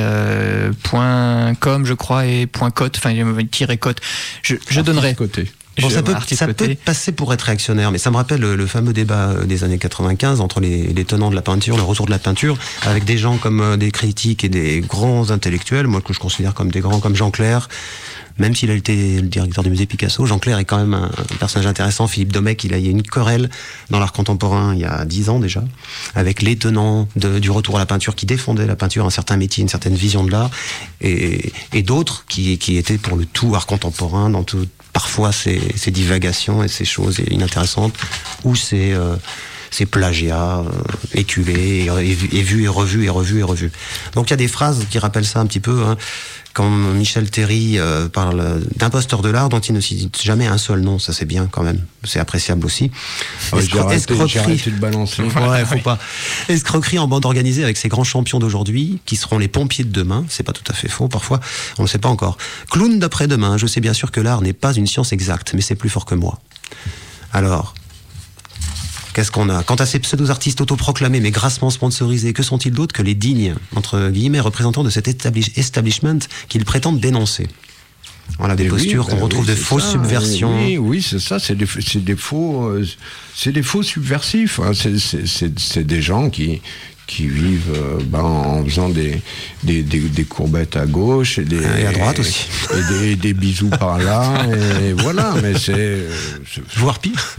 .com, je crois, et .cote, enfin, -cote. Je donnerai. Bon, ça peut passer pour être réactionnaire, mais ça me rappelle le fameux débat des années 95 entre les tenants de la peinture, le retour de la peinture, avec des gens comme des critiques et des grands intellectuels, moi que je considère comme des grands, comme Jean Clair. Même s'il a été le directeur du musée Picasso, Jean Clair est quand même un personnage intéressant. Philippe Domecq, il y a une querelle dans l'art contemporain il y a 10 ans déjà, avec les tenants du retour à la peinture qui défendaient la peinture, un certain métier, une certaine vision de l'art, et d'autres qui étaient pour le tout art contemporain, dans tout, parfois ces divagations et ces choses inintéressantes, ou ces plagiats éculés, et vus et revus et revus et revus. Donc il y a des phrases qui rappellent ça un petit peu, hein. Quand Michel Théry parle d'imposteur de l'art dont il ne cite jamais un seul nom, ça c'est bien quand même, c'est appréciable aussi. J'ai arrêté de balancer. Ouais, faut pas. Escroquerie en bande organisée avec ces grands champions d'aujourd'hui qui seront les pompiers de demain, c'est pas tout à fait faux parfois, on ne sait pas encore. Clown d'après-demain, je sais bien sûr que l'art n'est pas une science exacte, mais c'est plus fort que moi. Alors, qu'est-ce qu'on a ? Quant à ces pseudo-artistes autoproclamés mais grassement sponsorisés, que sont-ils d'autres que les dignes, entre guillemets, représentants de cet establishment qu'ils prétendent dénoncer ? Voilà des postures qu'on retrouve de fausses subversions. Oui, c'est ça, c'est des faux subversifs. Hein. C'est des gens qui vivent en faisant des courbettes à gauche et à droite aussi et des bisous par là et voilà, mais c'est voire pire.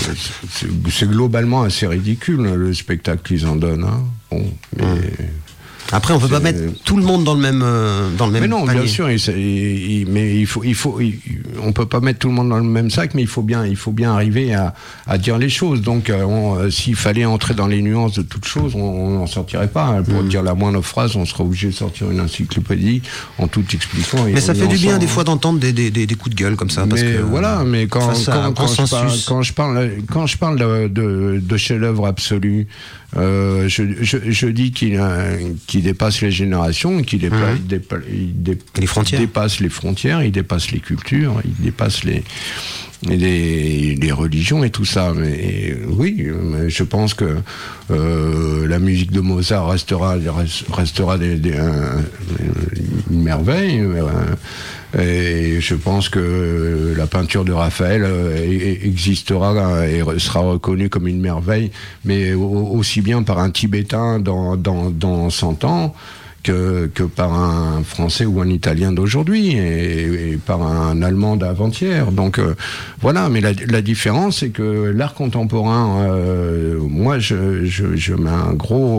C'est globalement assez ridicule le spectacle qu'ils en donnent. Hein. Bon, mais après, on peut pas mettre tout le monde dans le même mais non, panier. bien sûr, mais on peut pas mettre tout le monde dans le même sac, mais il faut bien arriver à dire les choses. Donc, s'il fallait entrer dans les nuances de toutes choses, on n'en sortirait pas. Pour dire la moindre phrase, on serait obligé de sortir une encyclopédie en tout expliquant. Mais ça fait du bien des fois d'entendre des coups de gueule comme ça. Parce que, voilà, mais quand je parle de chef-d'œuvre absolu, je dis qu'il dépasse les générations, qu'il dépasse les frontières, il dépasse les cultures, il dépasse les religions et tout ça. Mais oui, je pense que la musique de Mozart restera une merveille. Et je pense que la peinture de Raphaël existera et sera reconnue comme une merveille, mais aussi bien par un Tibétain dans 100 ans que par un Français ou un Italien d'aujourd'hui et par un Allemand d'avant-hier. Donc voilà, mais la différence, c'est que l'art contemporain, moi je mets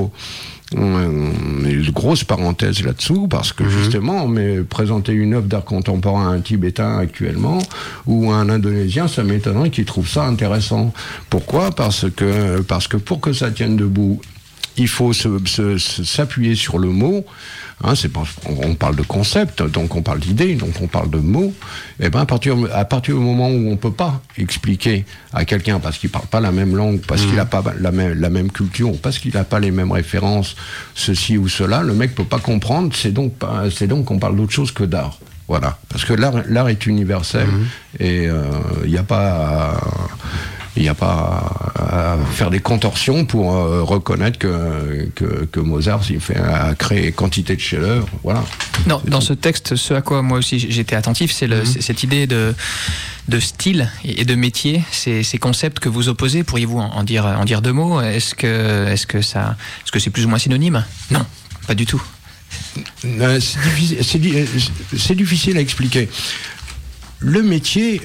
une grosse parenthèse là-dessous, parce que justement, mais présenter une œuvre d'art contemporain à un Tibétain actuellement ou à un Indonésien, ça m'étonnerait qu'il trouve ça intéressant. Pourquoi ? Parce que pour que ça tienne debout, il faut s'appuyer sur le mot. Hein, on parle de concept, donc on parle d'idée, donc on parle de mots. Et ben à partir du moment où on peut pas expliquer à quelqu'un parce qu'il parle pas la même langue, parce qu'il a pas la même culture, ou parce qu'il a pas les mêmes références, ceci ou cela, le mec peut pas comprendre. C'est donc qu'on parle d'autre chose que d'art. Voilà, parce que l'art est universel et il n'y a pas Il n'y a pas à faire des contorsions pour reconnaître que Mozart a créé quantité de chefs-d'œuvre. Voilà. Non, dans ce texte, ce à quoi moi aussi j'étais attentif, c'est c'est cette idée de style et de métier, ces concepts que vous opposez. Pourriez-vous en dire deux mots? Est-ce que c'est plus ou moins synonyme? Non, pas du tout. C'est difficile à expliquer. Le métier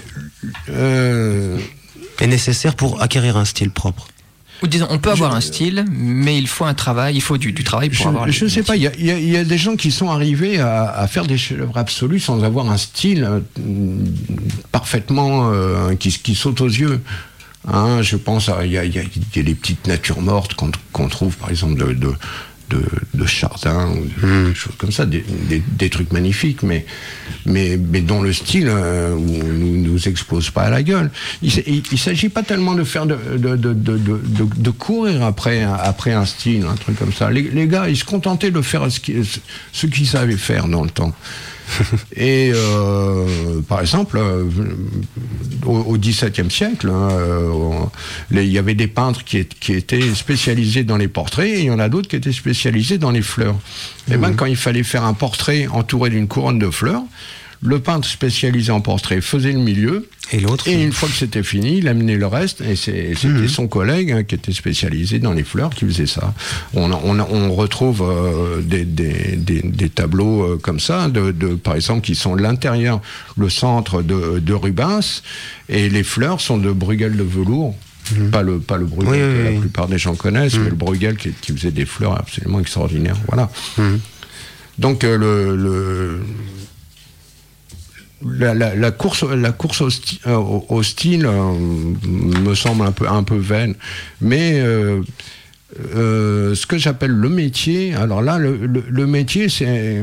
est nécessaire pour acquérir un style propre. Ou disons, on peut avoir un style, mais il faut un travail, il faut du travail pour avoir. Je ne sais pas, il y a des gens qui sont arrivés à faire des chefs-d'œuvre absolus sans avoir un style parfaitement qui saute aux yeux. Hein, je pense, il y a des petites natures mortes qu'on trouve, par exemple, de Chardin ou des choses comme ça, des trucs magnifiques, mais dont le style nous explose pas à la gueule. Il s'agit pas tellement de faire de courir après un style, un truc comme ça. Les gars, ils se contentaient de faire ce qu'ils savaient faire dans le temps. Et par exemple, au XVIIe siècle, il y avait des peintres qui étaient spécialisés dans les portraits, et il y en a d'autres qui étaient spécialisés dans les fleurs. Et ben, quand il fallait faire un portrait entouré d'une couronne de fleurs, le peintre spécialisé en portrait faisait le milieu, et une fois que c'était fini, il amenait le reste, et c'était son collègue qui était spécialisé dans les fleurs qui faisait ça. On retrouve des tableaux comme ça, par exemple, qui sont l'intérieur, le centre de Rubens, et les fleurs sont de Bruegel de velours. Pas le Bruegel que la plupart des gens connaissent, mais le Bruegel qui faisait des fleurs absolument extraordinaires. Voilà. Donc la course au style me semble un peu vaine, mais ce que j'appelle le métier, alors là le métier c'est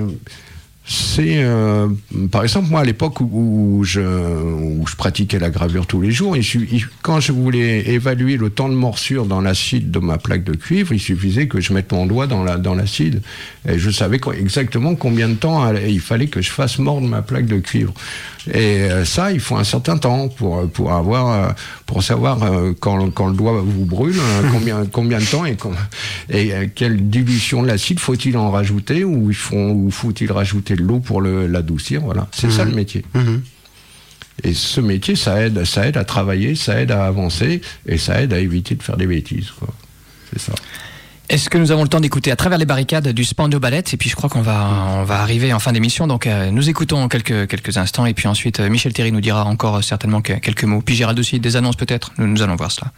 par exemple, moi à l'époque où je pratiquais la gravure tous les jours, quand je voulais évaluer le temps de morsure dans l'acide de ma plaque de cuivre, il suffisait que je mette mon doigt dans l'acide, et je savais exactement combien de temps il fallait que je fasse mordre ma plaque de cuivre. Et ça, il faut un certain temps pour savoir quand le doigt vous brûle, combien de temps et quelle dilution de l'acide faut-il en rajouter, ou faut-il rajouter de l'eau pour l'adoucir. Voilà, c'est ça le métier. Et ce métier, ça aide à travailler, ça aide à avancer, et ça aide à éviter de faire des bêtises, quoi. C'est ça. Est-ce que nous avons le temps d'écouter À travers les barricades du Spandau Ballet? Et puis je crois qu'on va arriver en fin d'émission, donc nous écoutons quelques instants, et puis ensuite Michel Théry nous dira encore certainement quelques mots. Puis Gérald aussi, des annonces peut-être, nous allons voir cela.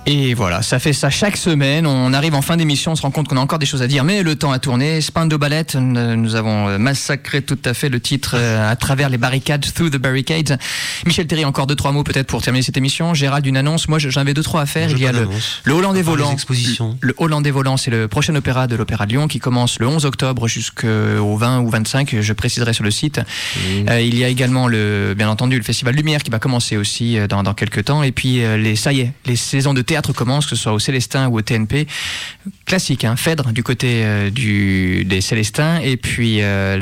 Et voilà, ça fait ça chaque semaine. On arrive en fin d'émission, on se rend compte qu'on a encore des choses à dire, mais le temps a tourné. Spandau Ballet, nous avons massacré tout à fait le titre à travers les barricades, Through the Barricades. Michel Théry, encore 2-3 mots peut-être pour terminer cette émission. Gérald, une annonce. Moi, j'en avais 2-3 à faire. Il y a le Hollandais Volant. Le Hollandais Volant, c'est le prochain opéra de l'Opéra de Lyon qui commence le 11 octobre jusqu'au 20 ou 25. Je préciserai sur le site. Il y a également bien entendu, le Festival Lumière qui va commencer aussi dans quelques temps. Et puis, les saisons de théâtre commencent, que ce soit au Célestin ou au TNP. Classique, hein, Phèdre du côté des Célestins. Et puis,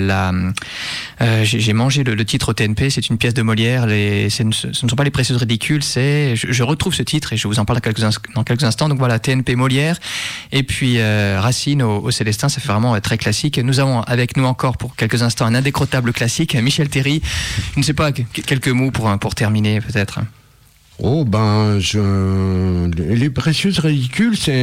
j'ai mangé le titre au TNP, c'est une pièce de Molière. Ce ne sont pas les Précieuses ridicules, je retrouve ce titre et je vous en parle dans quelques instants. Donc voilà, TNP Molière. Et puis, Racine au Célestin, ça fait vraiment très classique. Nous avons avec nous encore pour quelques instants un indécrottable classique, Michel Théry. Je ne sais pas, quelques mots pour terminer peut-être. Oh les Précieuses ridicules, ça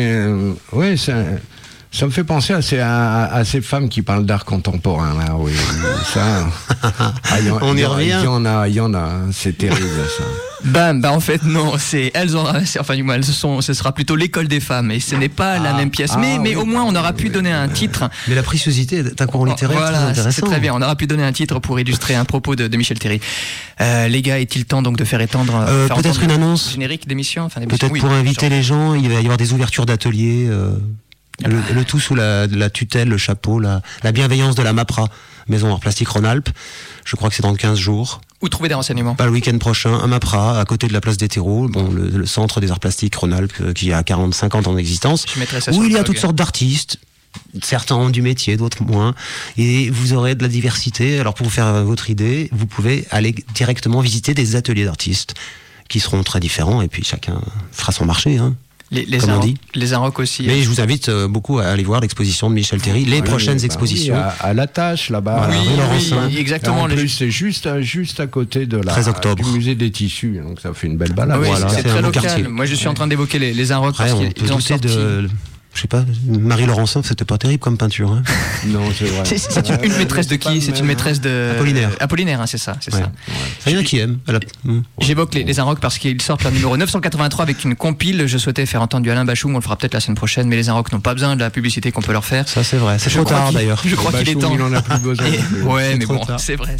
me fait penser à ces femmes qui parlent d'art contemporain là, oui, ça. On y revient. Il y en a, c'est terrible ça. En fait non, elles ont ramassé, enfin du moins ce sera plutôt l'école des femmes et ce n'est pas la même pièce, mais au moins on aura pu donner un titre. Mais la préciosité d'un courant littéraire, voilà, très intéressant. C'est très bien, on aura pu donner un titre pour illustrer un propos de Michel Théry. Les gars, est-il temps donc de faire étendre peut-être une annonce générique d'émission, peut-être pour inviter les gens, il va y avoir des ouvertures d'ateliers. Le tout sous la tutelle, le chapeau, la bienveillance de la MAPRA, Maison Art Plastique Rhône-Alpes. Je crois que c'est dans 15 jours. Où trouver des renseignements? Pas le week-end prochain, à MAPRA, à côté de la place des terreaux, le centre des arts plastiques Rhône-Alpes qui a 50 ans d'existence. Où il y a toutes sortes d'artistes. Certains ont du métier, d'autres moins. Et vous aurez de la diversité. Alors pour vous faire votre idée, vous pouvez aller directement visiter des ateliers d'artistes qui seront très différents et puis chacun fera son marché, hein. Les Inrocks aussi. Mais je vous invite beaucoup à aller voir l'exposition de Michel Théry, les prochaines expositions. À la tâche là-bas. Oui, exactement. En plus, c'est juste à côté de 13 octobre. Du musée des tissus, donc ça fait une belle balade. Oui, voilà, c'est très local. quartier. Moi, je suis en train d'évoquer les Inrocks parce qu'ils ont sorti. Je sais pas, Marie Laurencin, c'était pas terrible comme peinture. Hein. Non, c'est vrai. C'est une maîtresse de qui? C'est une maîtresse de Apollinaire, hein, c'est ça. Ça. Il y en a qui aiment. J'évoque les Inrocks parce qu'ils sortent leur numéro 983 avec une compile. Je souhaitais faire entendre du Alain Bachoum, on le fera peut-être la semaine prochaine, mais les Inrocks n'ont pas besoin de la publicité qu'on peut leur faire. Ça c'est vrai, c'est trop tard d'ailleurs. Je crois qu'il est temps. Il en a plus besoin. Ouais, mais bon, c'est vrai.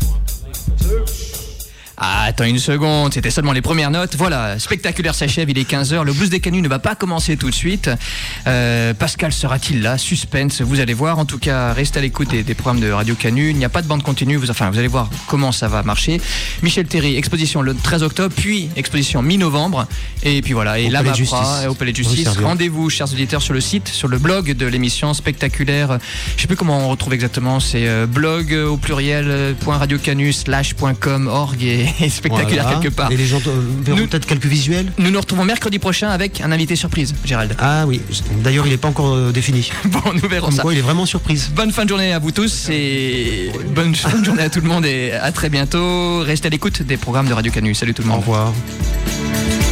Ah, attends une seconde, c'était seulement les premières notes. Voilà, spectaculaire s'achève, il est 15h. Le blues des Canuts ne va pas commencer tout de suite. Pascal sera-t-il là? Suspense, vous allez voir. En tout cas, restez à l'écoute des programmes de Radio Canut. Il n'y a pas de bande continue, vous allez voir comment ça va marcher. Michel Théry, exposition le 13 octobre, puis exposition mi-novembre. Et puis voilà, et là au Palais de Justice. Rendez-vous, chers auditeurs, sur le site, sur le blog de l'émission spectaculaire. Je sais plus comment on retrouve exactement, c'est blog au pluriel .radiocanut/.com org et spectaculaire quelque part. Et les gens verront peut-être quelques visuels. Nous nous retrouvons mercredi prochain avec un invité surprise, Gérald. Ah oui, d'ailleurs il n'est pas encore défini. Bon, nous verrons ça. Quoi, il est vraiment surprise. Bonne fin de journée à vous tous et bonne fin de journée à tout le monde et à très bientôt. Restez à l'écoute des programmes de Radio Canut. Salut tout le monde. Au revoir.